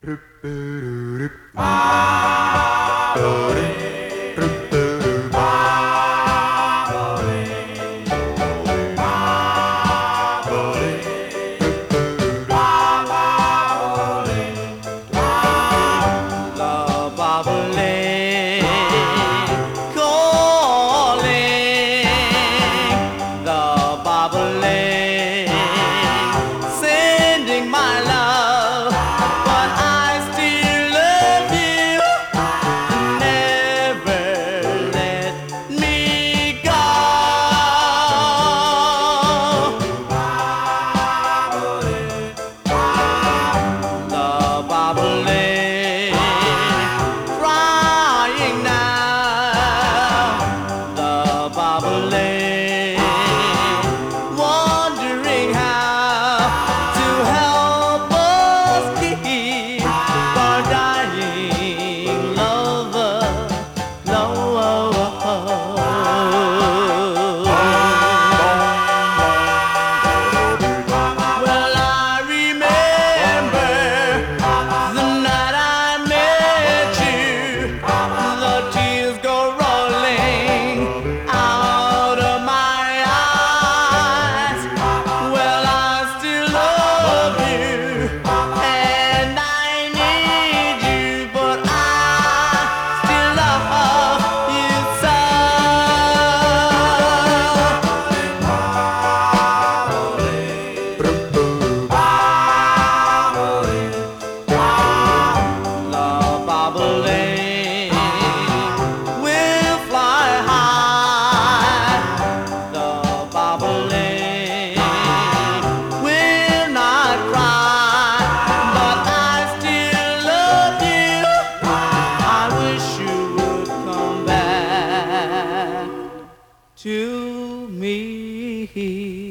Sending my love, but I still love you. Never let me go. The bobbling, crying now. The bobbling, wondering how to help us keep our dying lover. Well, I remember the night I met you. The tears go rolling out of my eyes. Well, I still love you, and I need you, but I still love you so. The bobbling will fly high. The bobbling will not cry, but I still love you. I wish you would come back to me.